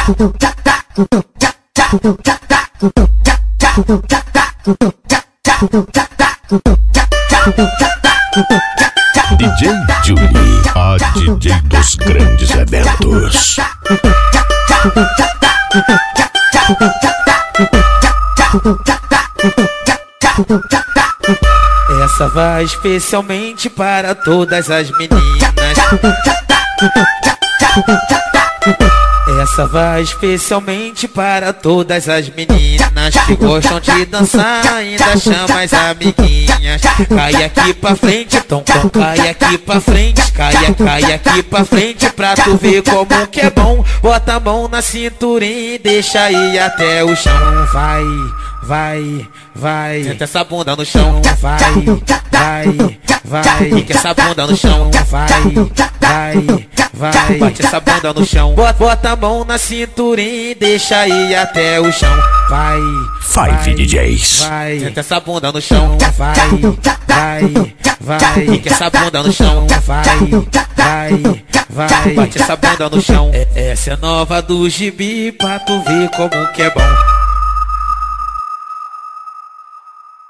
DJ Julie, a DJ dos grandes eventos. Essa vai especialmente para todas as meninas. Essa vai especialmente para todas as meninas que gostam de dançar, ainda chama as amiguinhas. Cai aqui pra frente, então cai aqui pra frente, cai aqui pra frente pra tu ver como que é bom. Bota a mão na cinturinha e deixa ir até o chão. Vai, senta essa bunda no chão. Vai, fica essa bunda no chão. Vai, bate essa bunda no chão. Bota a mão na cinturinha e deixa ir até o chão. Vai, Five DJs. Vai, senta essa bunda no chão. Vai, fica essa bunda no chão. Vai, bate essa bunda no chão. Essa é nova do gibi pra tu ver como que é bom.